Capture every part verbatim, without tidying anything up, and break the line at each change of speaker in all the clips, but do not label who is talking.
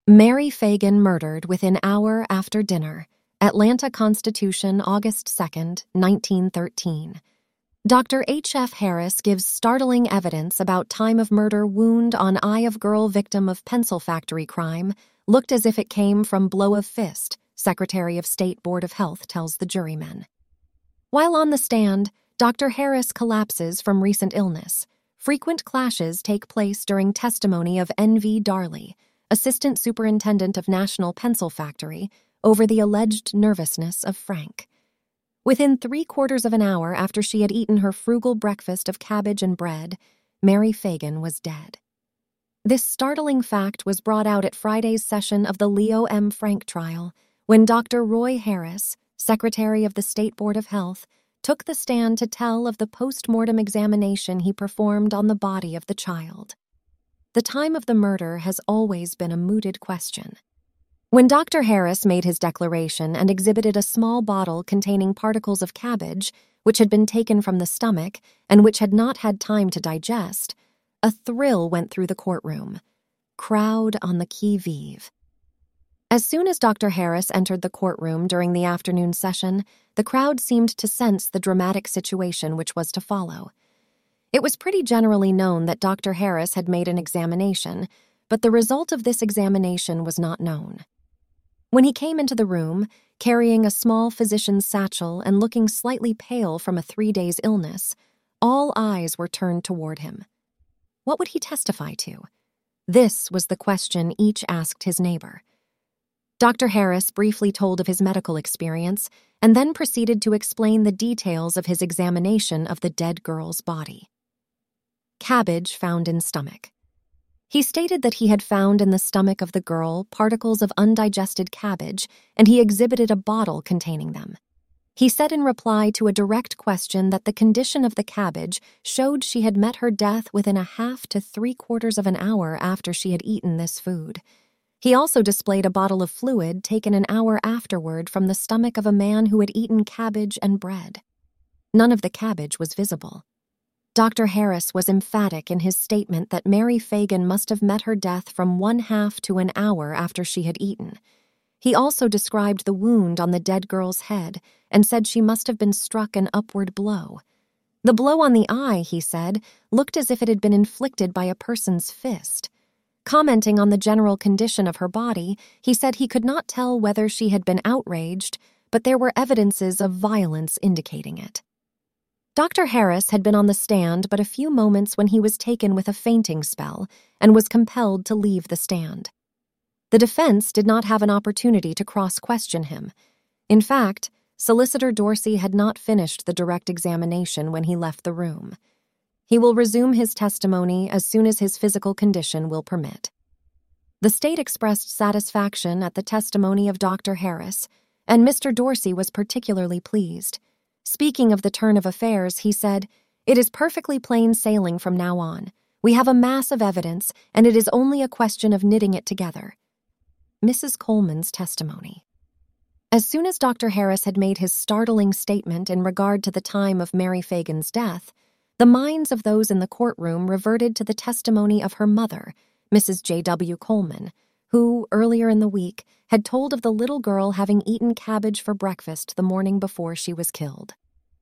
Mary Fagan murdered within hour after dinner. Atlanta Constitution, August second, nineteen thirteen. Doctor H F Harris gives startling evidence about time of murder wound on eye of girl victim of pencil factory crime, looked as if it came from blow of fist, Secretary of State Board of Health tells the jurymen. While on the stand, Doctor Harris collapses from recent illness. Frequent clashes take place during testimony of N V Darley, Assistant Superintendent of National Pencil Factory, over the alleged nervousness of Frank. Within three quarters of an hour after she had eaten her frugal breakfast of cabbage and bread, Mary Fagan was dead. This startling fact was brought out at Friday's session of the Leo M. Frank trial, when Doctor Roy Harris, Secretary of the State Board of Health, took the stand to tell of the post-mortem examination he performed on the body of the child. The time of the murder has always been a mooted question. When Doctor Harris made his declaration and exhibited a small bottle containing particles of cabbage, which had been taken from the stomach and which had not had time to digest, a thrill went through the courtroom. Crowd on the qui-vive. As soon as Doctor Harris entered the courtroom during the afternoon session, the crowd seemed to sense the dramatic situation which was to follow. It was pretty generally known that Doctor Harris had made an examination, but the result of this examination was not known. When he came into the room, carrying a small physician's satchel and looking slightly pale from a three days illness, all eyes were turned toward him. What would he testify to? This was the question each asked his neighbor. Doctor Harris briefly told of his medical experience and then proceeded to explain the details of his examination of the dead girl's body. Cabbage found in stomach. He stated that he had found in the stomach of the girl particles of undigested cabbage, and he exhibited a bottle containing them. He said in reply to a direct question that the condition of the cabbage showed she had met her death within a half to three quarters of an hour after she had eaten this food. He also displayed a bottle of fluid taken an hour afterward from the stomach of a man who had eaten cabbage and bread. None of the cabbage was visible. Doctor Harris was emphatic in his statement that Mary Fagan must have met her death from one half to an hour after she had eaten. He also described the wound on the dead girl's head and said she must have been struck an upward blow. The blow on the eye, he said, looked as if it had been inflicted by a person's fist. Commenting on the general condition of her body, he said he could not tell whether she had been outraged, but there were evidences of violence indicating it. Doctor Harris had been on the stand but a few moments when he was taken with a fainting spell and was compelled to leave the stand. The defense did not have an opportunity to cross-question him. In fact, Solicitor Dorsey had not finished the direct examination when he left the room. He will resume his testimony as soon as his physical condition will permit. The state expressed satisfaction at the testimony of Doctor Harris, and Mister Dorsey was particularly pleased. Speaking of the turn of affairs, he said, "It is perfectly plain sailing from now on. We have a mass of evidence, and it is only a question of knitting it together." Missus Coleman's testimony. As soon as Doctor Harris had made his startling statement in regard to the time of Mary Fagan's death, the minds of those in the courtroom reverted to the testimony of her mother, Missus J W Coleman, who, earlier in the week, had told of the little girl having eaten cabbage for breakfast the morning before she was killed.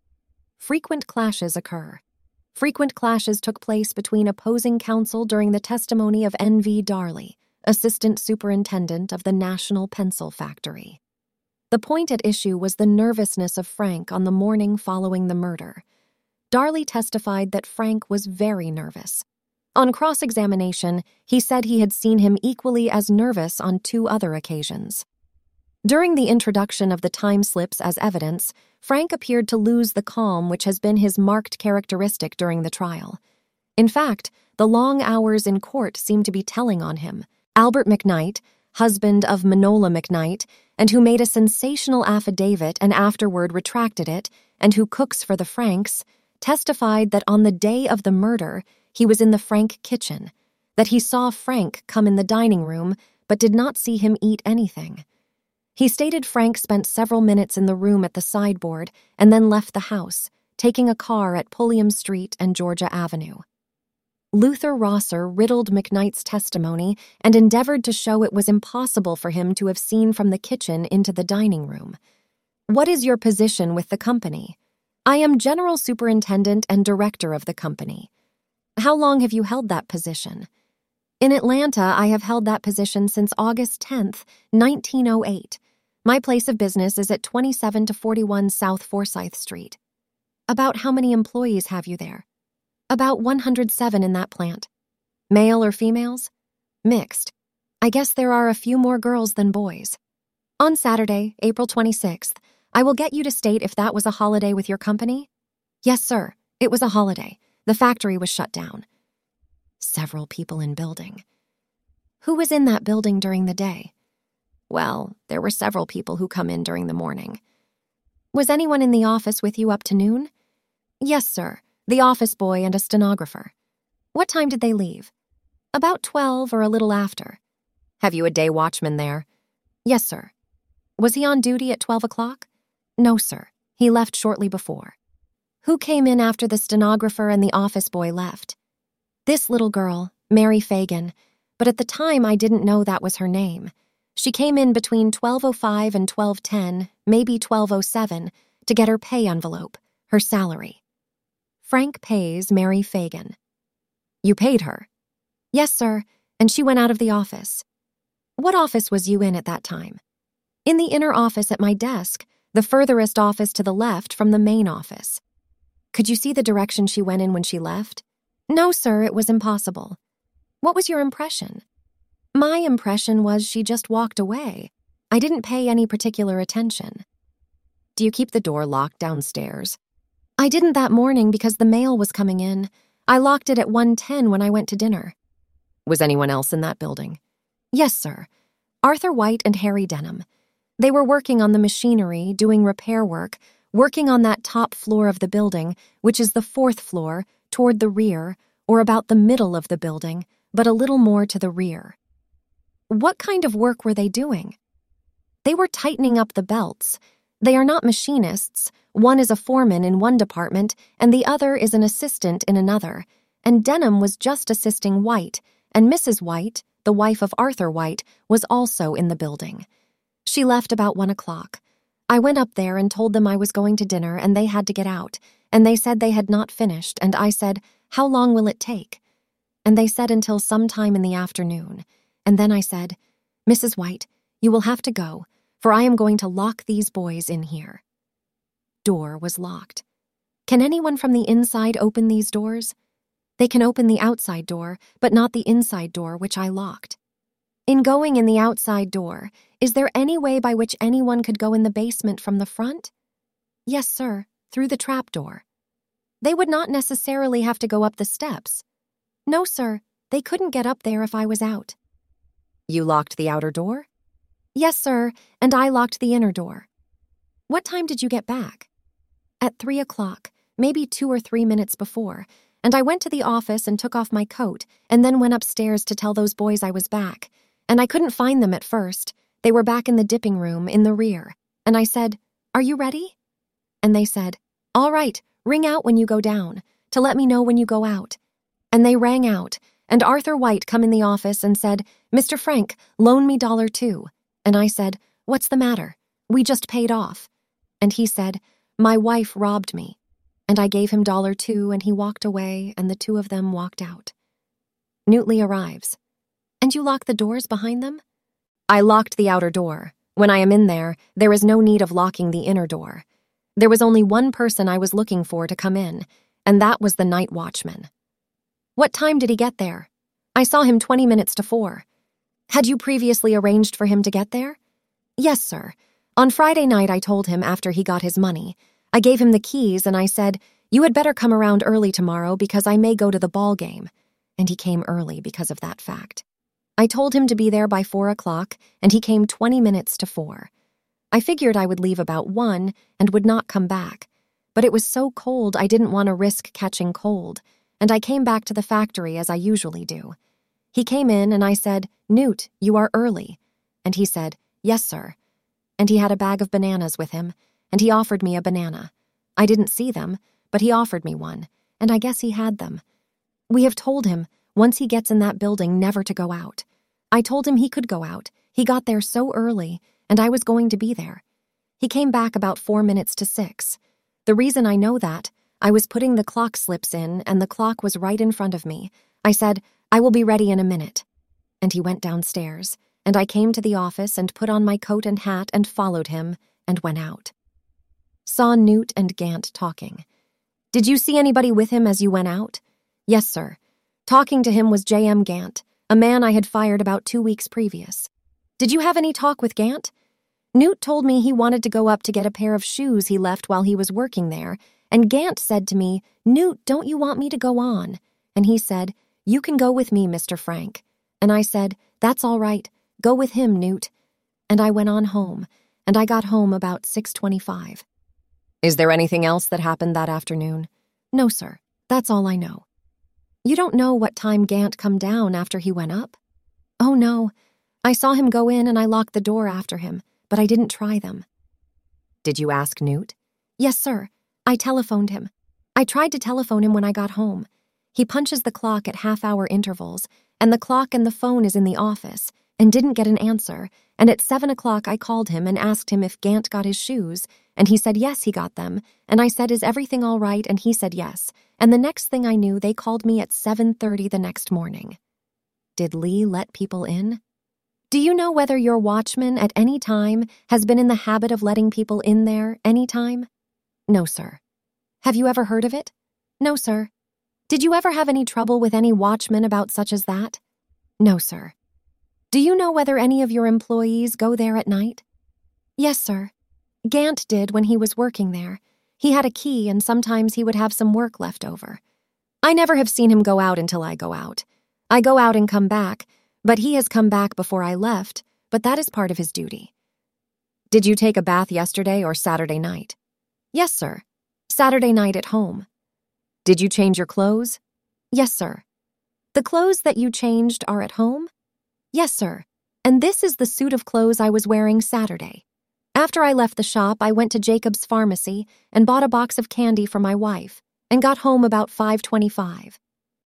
Frequent clashes occur. Frequent clashes took place between opposing counsel during the testimony of N V Darley, Assistant Superintendent of the National Pencil Factory. The point at issue was the nervousness of Frank on the morning following the murder. Darley testified that Frank was very nervous. On cross-examination, he said he had seen him equally as nervous on two other occasions. During the introduction of the time slips as evidence, Frank appeared to lose the calm which has been his marked characteristic during the trial. In fact, the long hours in court seemed to be telling on him. Albert McKnight, husband of Manola McKnight, and who made a sensational affidavit and afterward retracted it, and who cooks for the Franks, testified that on the day of the murder, he was in the Frank kitchen, that he saw Frank come in the dining room but did not see him eat anything. He stated Frank spent several minutes in the room at the sideboard and then left the house, taking a car at Pulliam Street and Georgia Avenue. Luther Rosser riddled McKnight's testimony and endeavored to show it was impossible for him to have seen from the kitchen into the dining room. What is your position with the company? I am General Superintendent and Director of the company. How long have you held that position? In Atlanta, I have held that position since August tenth, nineteen oh eight. My place of business is at twenty-seven to forty-one South Forsyth Street. About how many employees have you there? About one hundred seven in that plant. Male or females? Mixed. I guess there are a few more girls than boys. On Saturday, April twenty-sixth, I will get you to state if that was a holiday with your company. Yes, sir. It was a holiday. The factory was shut down. Several people in building. Who was in that building during the day? Well, there were several people who come in during the morning. Was anyone in the office with you up to noon? Yes, sir. The office boy and a stenographer. What time did they leave? About twelve or a little after. Have you a day watchman there? Yes, sir. Was he on duty at twelve o'clock? No, sir. He left shortly before. Who came in after the stenographer and the office boy left? This little girl, Mary Fagan, but at the time I didn't know that was her name. She came in between twelve oh five and twelve ten, maybe twelve oh seven, to get her pay envelope, her salary. Frank pays Mary Fagan. You paid her? Yes, sir, and she went out of the office. What office was you in at that time? In the inner office at my desk, the furthest office to the left from the main office. Could you see the direction she went in when she left? No, sir, it was impossible. What was your impression? My impression was she just walked away. I didn't pay any particular attention. Do you keep the door locked downstairs? I didn't that morning because the mail was coming in. I locked it at one ten when I went to dinner. Was anyone else in that building? Yes, sir. Arthur White and Harry Denham. They were working on the machinery, doing repair work, working on that top floor of the building, which is the fourth floor, toward the rear, or about the middle of the building, but a little more to the rear. What kind of work were they doing? They were tightening up the belts. They are not machinists. One is a foreman in one department, and the other is an assistant in another, and Denham was just assisting White, and Missus White, the wife of Arthur White, was also in the building. She left about one o'clock. I went up there and told them I was going to dinner and they had to get out, and they said they had not finished, and I said, how long will it take? And they said until sometime in the afternoon. And then I said, Missus White, you will have to go, for I am going to lock these boys in here. Door was locked. Can anyone from the inside open these doors? They can open the outside door, but not the inside door, which I locked. In going in the outside door, is there any way by which anyone could go in the basement from the front? Yes, sir, through the trap door. They would not necessarily have to go up the steps. No, sir, they couldn't get up there if I was out. You locked the outer door? Yes, sir, and I locked the inner door. What time did you get back? At three o'clock, maybe two or three minutes before, and I went to the office and took off my coat and then went upstairs to tell those boys I was back. And I couldn't find them at first. They were back in the dipping room in the rear. And I said, are you ready? And they said, all right, ring out when you go down, to let me know when you go out. And they rang out, and Arthur White come in the office and said, Mister Frank, loan me dollar two. And I said, what's the matter? We just paid off. And he said, my wife robbed me. And I gave him dollar two, and he walked away, and the two of them walked out. Newtley arrives. And you lock the doors behind them? I locked the outer door. When I am in there, there is no need of locking the inner door. There was only one person I was looking for to come in, and that was the night watchman. What time did he get there? I saw him twenty minutes to four. Had you previously arranged for him to get there? Yes, sir. On Friday night I told him after he got his money. I gave him the keys and I said, you had better come around early tomorrow because I may go to the ball game. And he came early because of that fact. I told him to be there by four o'clock, and he came twenty minutes to four. I figured I would leave about one and would not come back, but it was so cold I didn't want to risk catching cold, and I came back to the factory as I usually do. He came in and I said, Newt, you are early. And he said, yes, sir. And he had a bag of bananas with him, and he offered me a banana. I didn't see them, but he offered me one, and I guess he had them. We have told him, once he gets in that building, never to go out. I told him he could go out. He got there so early, and I was going to be there. He came back about four minutes to six. The reason I know that, I was putting the clock slips in, and the clock was right in front of me. I said, "I will be ready in a minute." And he went downstairs, and I came to the office and put on my coat and hat and followed him and went out. Saw Newt and Gant talking. Did you see anybody with him as you went out? Yes, sir. Talking to him was J M Gant, a man I had fired about two weeks previous. Did you have any talk with Gant? Newt told me he wanted to go up to get a pair of shoes he left while he was working there, and Gant said to me, "Newt, don't you want me to go on?" And he said, "You can go with me, Mister Frank." And I said, "That's all right. Go with him, Newt." And I went on home, and I got home about six twenty-five. Is there anything else that happened that afternoon? No, sir. That's all I know. You don't know what time Gant come down after he went up? Oh, no. I saw him go in and I locked the door after him, but I didn't try them. Did you ask Newt? Yes, sir. I telephoned him. I tried to telephone him when I got home. He punches the clock at half-hour intervals, and the clock and the phone is in the office, and didn't get an answer, and at seven o'clock I called him and asked him if Gant got his shoes, and he said yes, he got them, and I said, "Is everything all right?" and he said yes, and the next thing I knew, they called me at seven thirty the next morning. Did Lee let people in? Do you know whether your watchman at any time has been in the habit of letting people in there any time? No, sir. Have you ever heard of it? No, sir. Did you ever have any trouble with any watchman about such as that? No, sir. Do you know whether any of your employees go there at night? Yes, sir. Gant did when he was working there. He had a key and sometimes he would have some work left over. I never have seen him go out until I go out. I go out and come back, but he has come back before I left, but that is part of his duty. Did you take a bath yesterday or Saturday night? Yes, sir. Saturday night at home. Did you change your clothes? Yes, sir. The clothes that you changed are at home? Yes, sir. And this is the suit of clothes I was wearing Saturday. After I left the shop, I went to Jacob's Pharmacy and bought a box of candy for my wife and got home about five twenty-five.